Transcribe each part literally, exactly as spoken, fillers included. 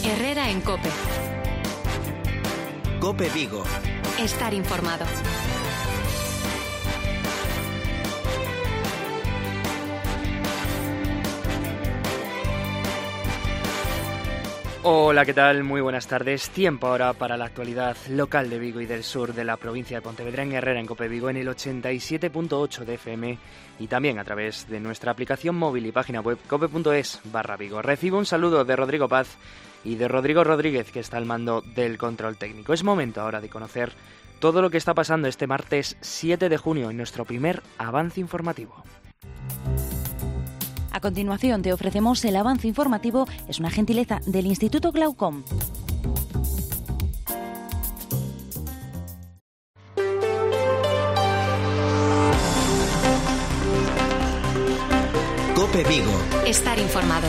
Herrera en COPE. COPE Vigo. Estar informado. Hola, ¿qué tal? Muy buenas tardes. Tiempo ahora para la actualidad local de Vigo y del sur de la provincia de Pontevedra en Herrera en COPE Vigo en el ochenta y siete punto ocho de F M y también a través de nuestra aplicación móvil y página web cope.es barra Vigo. Recibo un saludo de Rodrigo Paz y de Rodrigo Rodríguez, que está al mando del control técnico. Es momento ahora de conocer todo lo que está pasando este martes siete de junio en nuestro primer avance informativo. A continuación te ofrecemos el avance informativo, es una gentileza del Instituto Glaucom. COPE Vigo. Estar informado.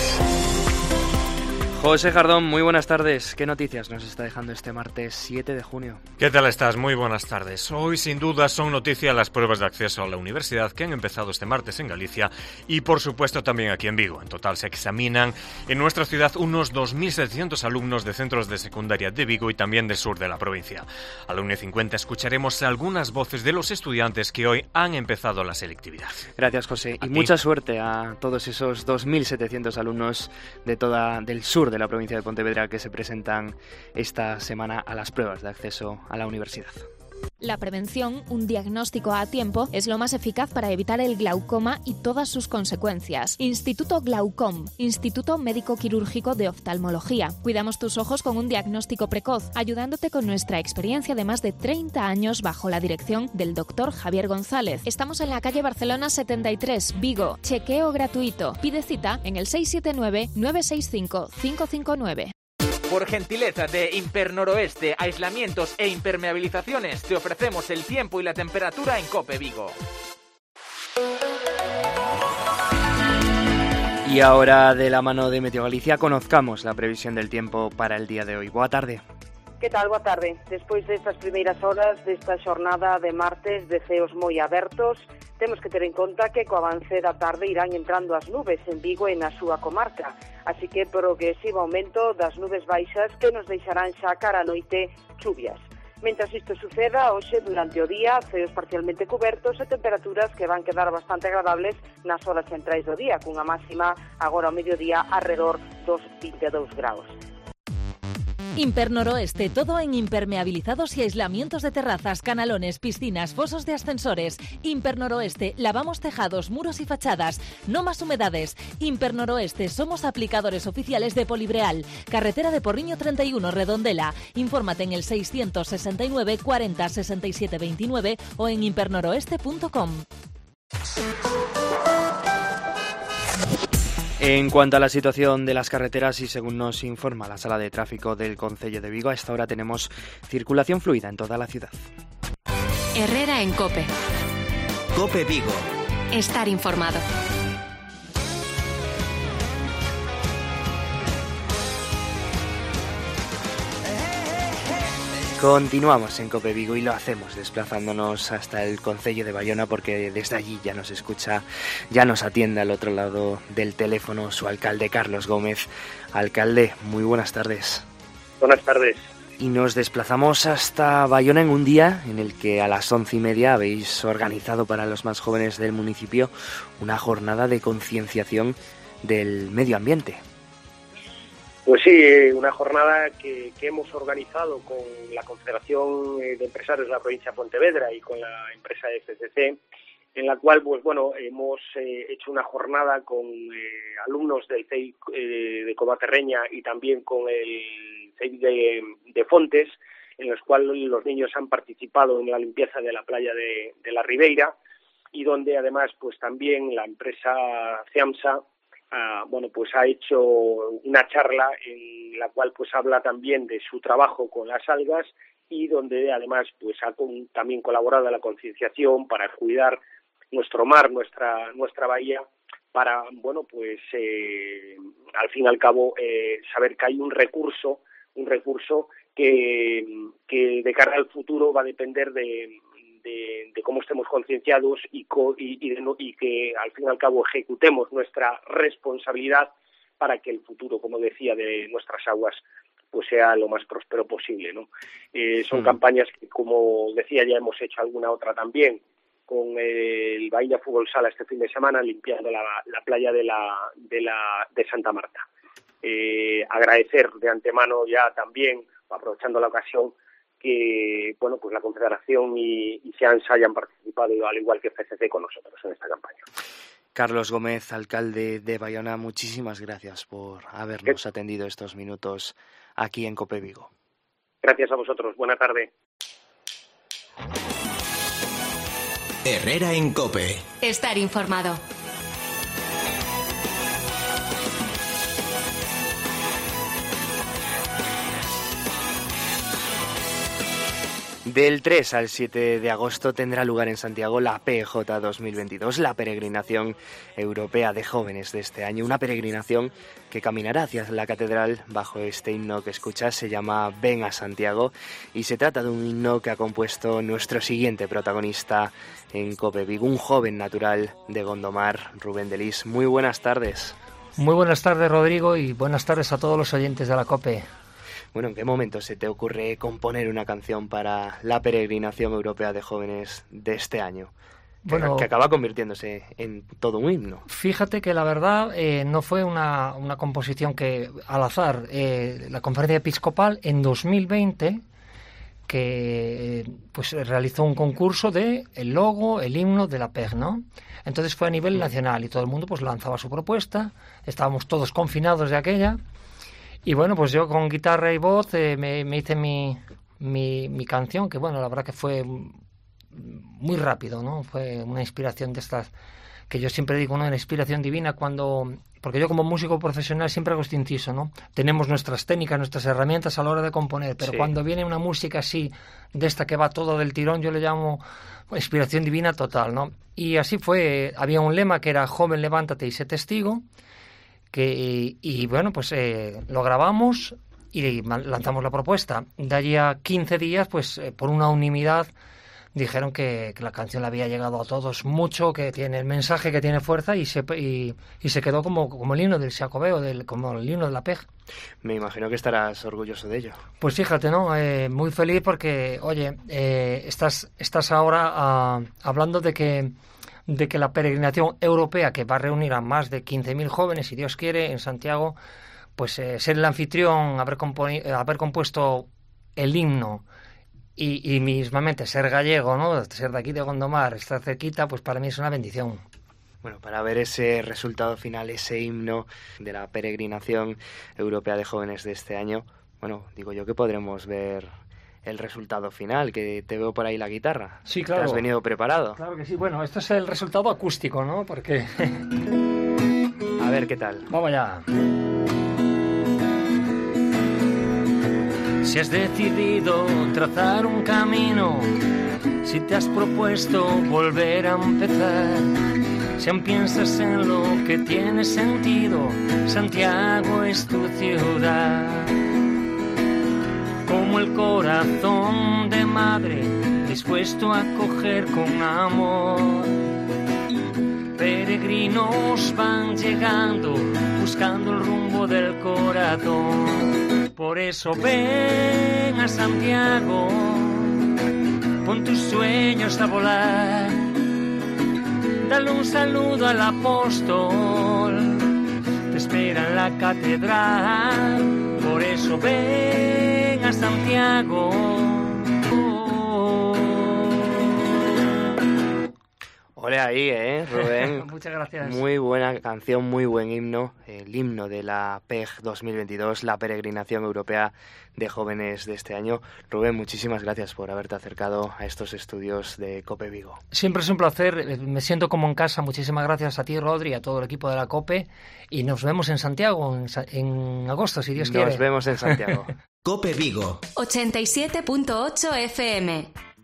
José Jardón, muy buenas tardes. ¿Qué noticias nos está dejando este martes siete de junio? ¿Qué tal estás? Muy buenas tardes. Hoy, sin duda, son noticia las pruebas de acceso a la universidad que han empezado este martes en Galicia y, por supuesto, también aquí en Vigo. En total se examinan en nuestra ciudad unos dos mil setecientos alumnos de centros de secundaria de Vigo y también del sur de la provincia. A la una y cincuenta escucharemos algunas voces de los estudiantes que hoy han empezado la selectividad. Gracias, José. A y ti. Mucha suerte a todos esos dos mil setecientos alumnos de toda del sur de la provincia de Pontevedra que se presentan esta semana a las pruebas de acceso a la universidad. La prevención, un diagnóstico a tiempo, es lo más eficaz para evitar el glaucoma y todas sus consecuencias. Instituto Glaucom, Instituto Médico Quirúrgico de Oftalmología. Cuidamos tus ojos con un diagnóstico precoz, ayudándote con nuestra experiencia de más de treinta años bajo la dirección del doctor Javier González. Estamos en la calle Barcelona setenta y tres, Vigo. Chequeo gratuito. Pide cita en el seis siete nueve, nueve seis cinco, cinco cinco nueve. Por gentileza de Impernoroeste, aislamientos e impermeabilizaciones, te ofrecemos el tiempo y la temperatura en COPE Vigo. Y ahora, de la mano de Meteo Galicia, conozcamos la previsión del tiempo para el día de hoy. Boa tarde. Que tal? Boa tarde. Despois destas primeiras horas desta xornada de martes de ceos moi abertos, temos que ter en conta que co avance da tarde irán entrando as nubes en Vigo e na súa comarca, así que progresivo aumento das nubes baixas que nos deixarán xa cara a noite chuvias. Mentras isto suceda, hoxe durante o día, ceos parcialmente cubertos e temperaturas que van quedar bastante agradables nas horas centrais do día, cunha máxima agora ao mediodía alrededor dos vinte e dous graus. Impernoroeste, todo en impermeabilizados y aislamientos de terrazas, canalones, piscinas, fosos de ascensores. Impernoroeste, lavamos tejados, muros y fachadas. No más humedades. Impernoroeste, somos aplicadores oficiales de Polibreal. Carretera de Porriño treinta y uno, Redondela. Infórmate en el seiscientos sesenta y nueve, cuarenta, sesenta y siete veintinueve o en impernoroeste punto com. En cuanto a la situación de las carreteras y según nos informa la Sala de Tráfico del Concello de Vigo, a esta hora tenemos circulación fluida en toda la ciudad. Herrera en COPE. COPE Vigo. Estar informado. Continuamos en COPE Vigo y lo hacemos desplazándonos hasta el concello de Bayona porque desde allí ya nos escucha, ya nos atiende al otro lado del teléfono su alcalde Carlos Gómez. Alcalde, muy buenas tardes. Buenas tardes. Y nos desplazamos hasta Bayona en un día en el que a las once y media habéis organizado para los más jóvenes del municipio una jornada de concienciación del medio ambiente. Pues sí, una jornada que, que hemos organizado con la Confederación de Empresarios de la provincia de Pontevedra y con la empresa F C C, en la cual pues bueno hemos eh, hecho una jornada con eh, alumnos del C E I eh, de Covaterreña y también con el C E I de, de Fontes, en los cuales los niños han participado en la limpieza de la playa de, de la Ribeira y donde además pues también la empresa CEAMSA Uh, bueno, pues ha hecho una charla en la cual pues habla también de su trabajo con las algas y donde además pues ha con, también colaborado en la concienciación para cuidar nuestro mar, nuestra nuestra bahía, para bueno pues eh, al fin y al cabo eh, saber que hay un recurso, un recurso que, que de cara al futuro va a depender de De, de cómo estemos concienciados y, co, y, y, de no, y que al fin y al cabo ejecutemos nuestra responsabilidad para que el futuro, como decía, de nuestras aguas pues sea lo más próspero posible, ¿no? Eh, son mm. campañas que, como decía, ya hemos hecho alguna otra también, con el Bahía Fútbol Sala este fin de semana, limpiando la, la playa de la de la de Santa Marta. Eh, agradecer de antemano ya también, aprovechando la ocasión, que bueno pues la Confederación y, y SEANSA hayan participado, al igual que F C C, con nosotros en esta campaña. Carlos Gómez, alcalde de Bayona, muchísimas gracias por habernos ¿Qué? atendido estos minutos aquí en COPE Vigo. Gracias a vosotros. Buena tarde. Herrera en COPE. Estar informado. Del tres al siete de agosto tendrá lugar en Santiago la P J dos mil veintidós, la peregrinación europea de jóvenes de este año. Una peregrinación que caminará hacia la catedral bajo este himno que escuchas, se llama Ven a Santiago, y se trata de un himno que ha compuesto nuestro siguiente protagonista en COPE Vigo, un joven natural de Gondomar, Rubén de Lis. Muy buenas tardes. Muy buenas tardes, Rodrigo, y buenas tardes a todos los oyentes de la COPE. Bueno, ¿en qué momento se te ocurre componer una canción para la peregrinación europea de jóvenes de este año? Bueno, que, que acaba convirtiéndose en todo un himno. Fíjate que la verdad eh, no fue una, una composición que al azar. Eh, la Conferencia Episcopal en dos mil veinte que eh, pues realizó un concurso de el logo, el himno de la P E G, ¿no? Entonces fue a nivel nacional y todo el mundo pues lanzaba su propuesta. Estábamos todos confinados de aquella. Y bueno, pues yo con guitarra y voz eh, me, me hice mi, mi, mi canción, que bueno, la verdad que fue muy rápido, ¿no? Fue una inspiración de estas, que yo siempre digo, ¿no? Una inspiración divina cuando... Porque yo como músico profesional siempre hago este inciso, ¿no? Tenemos nuestras técnicas, nuestras herramientas a la hora de componer, pero sí. Cuando viene una música así, de esta que va todo del tirón, yo le llamo inspiración divina total, ¿no? Y así fue, había un lema que era joven, levántate y sé testigo, que y, y bueno, pues eh, lo grabamos y lanzamos la propuesta. De allí a quince días, pues eh, por una unanimidad dijeron que, que la canción le había llegado a todos mucho, que tiene el mensaje, que tiene fuerza, y se y, y se quedó como, como el himno del Xacobeo, del, como el himno de la P E G. Me imagino que estarás orgulloso de ello. Pues fíjate, ¿no? Eh, muy feliz porque, oye, eh, estás, estás ahora uh, hablando de que de que la peregrinación europea, que va a reunir a más de quince mil jóvenes, si Dios quiere, en Santiago, pues eh, ser el anfitrión, haber, componi- haber compuesto el himno y, y mismamente ser gallego, ¿no? Ser de aquí de Gondomar, estar cerquita, pues para mí es una bendición. Bueno, para ver ese resultado final, ese himno de la peregrinación europea de jóvenes de este año, bueno, digo yo que podremos ver el resultado final, que te veo por ahí la guitarra. Sí, claro. ¿Te has venido preparado? Claro que sí. Bueno, esto es el resultado acústico, ¿no? Porque... A ver, ¿qué tal? Vamos allá. Si has decidido trazar un camino, si te has propuesto volver a empezar, si aún piensas en lo que tiene sentido, Santiago es tu ciudad. Como el corazón de madre dispuesto a acoger con amor. Peregrinos van llegando buscando el rumbo del corazón. Por eso ven a Santiago, pon tus sueños a volar. Dale un saludo al apóstol, te espera en la catedral. Por eso ven a Santiago. Ole ahí, ¿eh, Rubén? Muchas gracias. Muy buena canción, muy buen himno. El himno de la P E G dos mil veintidós, la peregrinación europea de jóvenes de este año. Rubén, muchísimas gracias por haberte acercado a estos estudios de COPE Vigo. Siempre es un placer, me siento como en casa. Muchísimas gracias a ti, Rodri, y a todo el equipo de la COPE. Y nos vemos en Santiago en, en agosto, si Dios nos quiere. Nos vemos en Santiago. COPE Vigo. ochenta y siete punto ocho F M.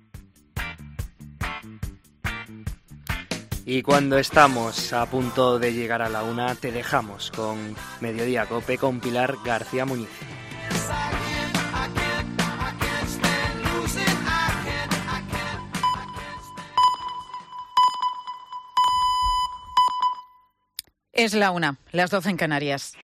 Y cuando estamos a punto de llegar a la una, te dejamos con Mediodía COPE con Pilar García Muñiz. Es la una, las doce en Canarias.